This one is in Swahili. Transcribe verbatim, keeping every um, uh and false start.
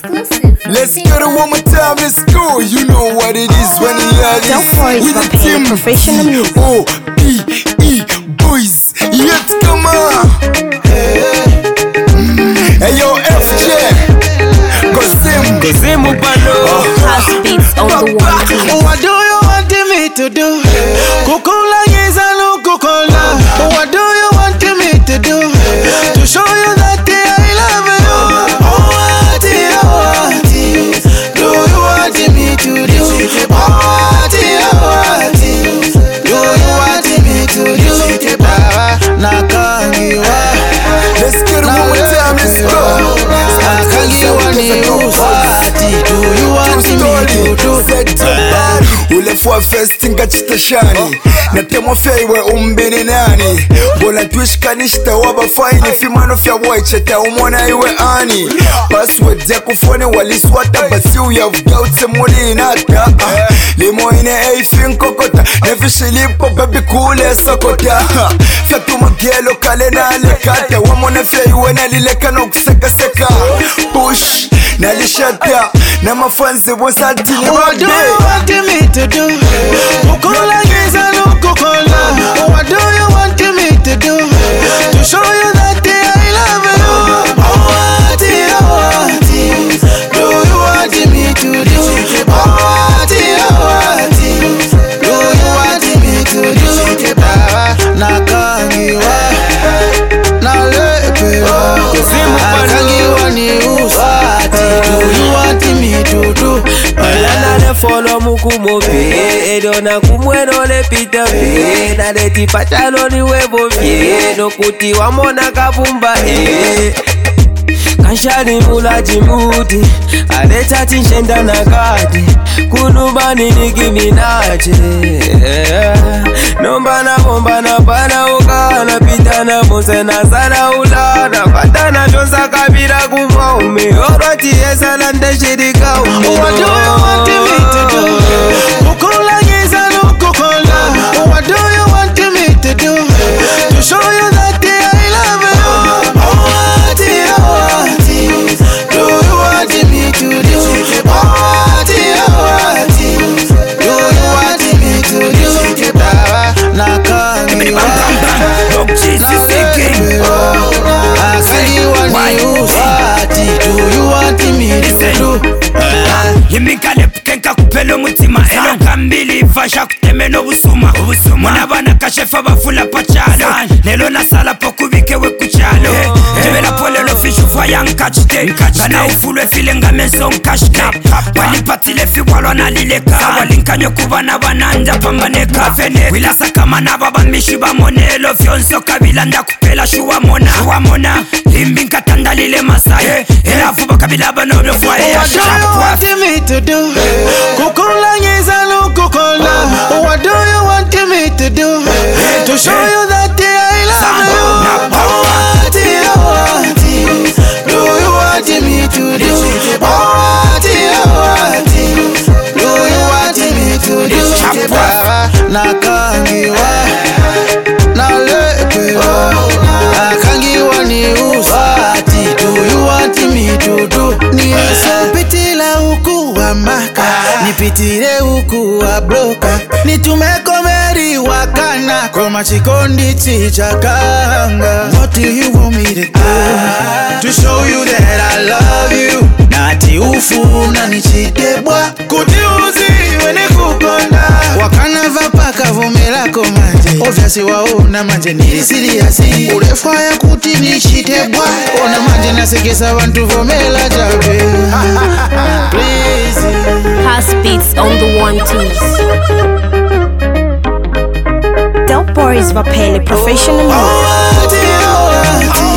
Exclusive. Let's get it one more time, let's go. You know what it is when you hear this. Don't worry, with the team professional music. O P E boys, yet come on. Hey yo, F J, Gozim, Gozim Upalo, House beats on the one. What do you want me to do? Kukola yezalo kukola. What do you want me to do? To show you that I love you. Oh, what do you want? Do you want me to do? Oh, what do you want? Do you want me to do? Baba nakangiwa. let's get it one more time, let's go. Nakangiwa ni usati. Do you want me to do? Ulefua festi ngachitashani Natemwa feiwe umbini nani Bola tuishkanishta waba faini Fimano fya waicheta umona iwe ani Password ya kufone waliswata Basi uyavugautse muri inata Limo ine eifin kokota Nefishilipo baby kule sokota Fyatu magelo kale na alikata Wamona feiwe nalileka no kuseka seka Push nalishata Na mafanzi wosati ni What do you want me to do? Kukola giza no kukola. What do you want me to do? To show you that I love you. Oh, what do you want? Do you want me to do? Oh, what do you want? Do you want me to do? Baba nakangiwa. Nalepewa. Nakangiwa ni usati. Do you want me to do? Alana follow mukumo pe Edo na kumweno le pita pe Na deti patalo ni webo fie No kuti wa mona kabumba e Kanshari mula jimuti Aleta tinshenda na kati Kunubani niki minache Nomba na bomba na pana uka Na pita na mose na sana ula Na pata na jonsa kabira kumwa ume Oroti esa lande shirika ume What do you want me to do? Kukola giza no kukola. What do you want me to do? To show you that I love you. Oh, what do you want? Do you want me to do? Oh, what do you want? Do you want me to do? Baba nakangiwa. Nakangiwa ni usati. Do you want me to do? Yimikale pukenka kupelo mutima Elo kambili fasha kuteme no busuma Muna bana kashefa bafula pachalo Nelo nasala pokubike we kuchalo Tebela pole lo fishu faya nkachite Kana ufulwe file nga menso nkashke Walipatile fi walo na lileka Walinkanyo kubana bananja pambaneka Wila sakama na baba mishiba monelo Fyonso kabila nda kupela shuwa mona Shuwa mona Limbi nkatanda lile masaye Ela fuba kabila banoblo fwaye ya shapwa me to do? Kukola giza no kukola. What do you want me to do? To show you that I love you. Oh, what do you want? Do you want me to do? Oh, what do you want? Do you want me to do? Baba nakangiwa. Nalepewa. Nakangiwa ni usati. Do you want me to do? Nisopitila uku wa maka Nipitile uku wa broka Nitumeko meri wakana Koma chikondi chichakanga. What do you want me to do? To show you that I love you. Nati ufu na nichidebwa Kutiuzi wene kukonda Wakana vapaka vumelako manje Obviously waona manje nilisiriasi Ulefaya kuti nishitebwa Ona manje nasekesa wantu vomela jabe Please House beats on the one twos. Don't worry, Vapele professional music. Oh, what do you want?